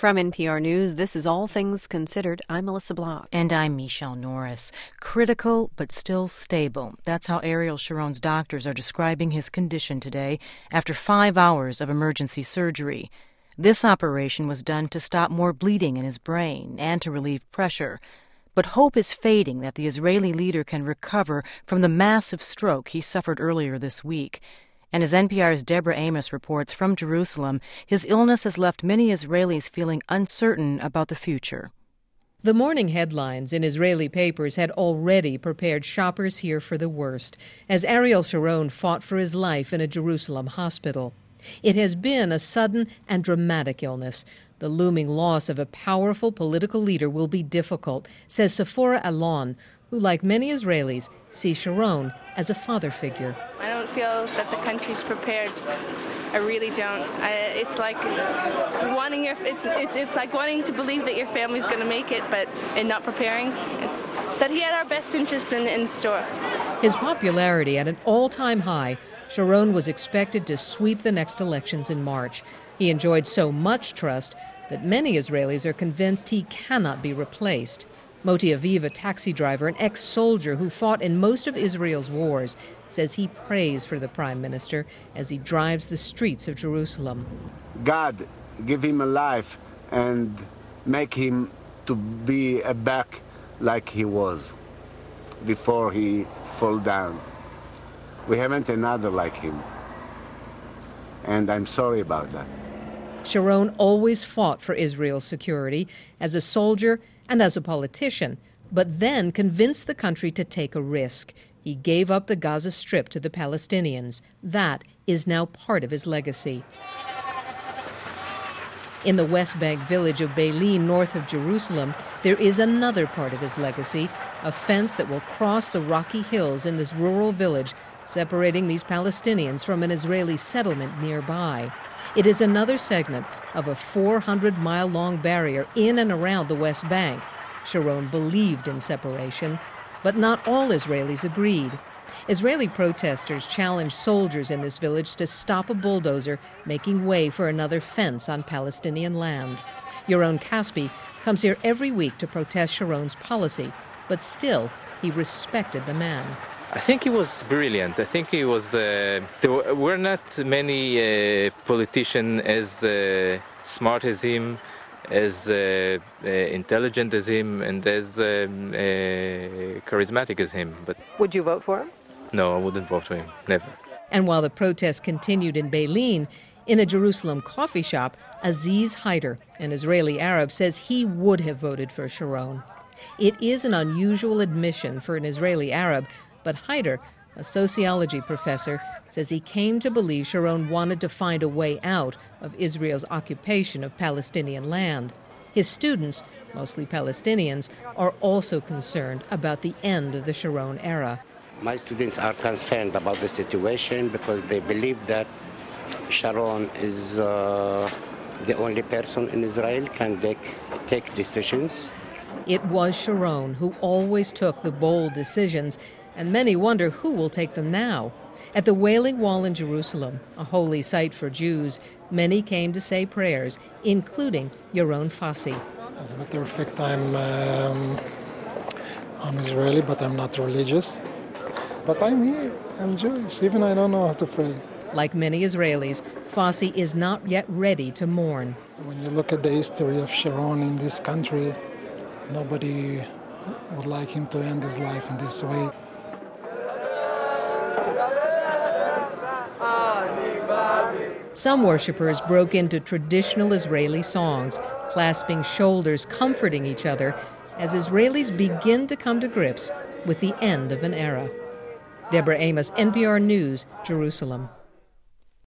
From NPR News, this is All Things Considered. I'm Melissa Block. And I'm Michelle Norris. Critical, but still stable. That's how Ariel Sharon's doctors are describing his condition today after 5 hours of emergency surgery. This operation was done to stop more bleeding in his brain and to relieve pressure. But hope is fading that the Israeli leader can recover from the massive stroke he suffered earlier this week. And as NPR's Deborah Amos reports from Jerusalem, his illness has left many Israelis feeling uncertain about the future. The morning headlines in Israeli papers had already prepared shoppers here for the worst, as Ariel Sharon fought for his life in a Jerusalem hospital. It has been a sudden and dramatic illness. The looming loss of a powerful political leader will be difficult, says Sephora Alon, who, like many Israelis, see Sharon as a father figure. I don't feel that the country's prepared. I really don't. It's like wanting to believe that your family's going to make it, and not preparing. That he had our best interests in store. His popularity at an all-time high, Sharon was expected to sweep the next elections in March. He enjoyed so much trust that many Israelis are convinced he cannot be replaced. Moti Aviv, a taxi driver, an ex-soldier who fought in most of Israel's wars, says he prays for the prime minister as he drives the streets of Jerusalem. God, give him a life and make him to be back like he was before he fall down. We haven't another like him, and I'm sorry about that. Sharon always fought for Israel's security as a soldier and as a politician, but then convinced the country to take a risk. He gave up the Gaza Strip to the Palestinians. That is now part of his legacy. In the West Bank village of Beilin, north of Jerusalem, there is another part of his legacy, a fence that will cross the rocky hills in this rural village, separating these Palestinians from an Israeli settlement nearby. It is another segment of a 400-mile-long barrier in and around the West Bank. Sharon believed in separation, but not all Israelis agreed. Israeli protesters challenged soldiers in this village to stop a bulldozer making way for another fence on Palestinian land. Yaron Caspi comes here every week to protest Sharon's policy, but still, he respected the man. I think he was brilliant. I think he was. There were not many politicians as smart as him, as intelligent as him, and as charismatic as him. But would you vote for him? No, I wouldn't vote for him. Never. And while the protests continued in Beilin, in a Jerusalem coffee shop, Aziz Haider, an Israeli Arab, says he would have voted for Sharon. It is an unusual admission for an Israeli Arab, but Haider, a sociology professor, says he came to believe Sharon wanted to find a way out of Israel's occupation of Palestinian land. His students, mostly Palestinians, are also concerned about the end of the Sharon era. My students are concerned about the situation because they believe that Sharon is the only person in Israel can take decisions. It was Sharon who always took the bold decisions, and many wonder who will take them now. At the Wailing Wall in Jerusalem, a holy site for Jews, many came to say prayers, including Yaron Fassi. As a matter of fact, I'm Israeli, but I'm not religious. But I'm here, I'm Jewish, even I don't know how to pray. Like many Israelis, Fassi is not yet ready to mourn. When you look at the history of Sharon in this country, nobody would like him to end his life in this way. Some worshippers broke into traditional Israeli songs, clasping shoulders, comforting each other, as Israelis begin to come to grips with the end of an era. Deborah Amos, NPR News, Jerusalem.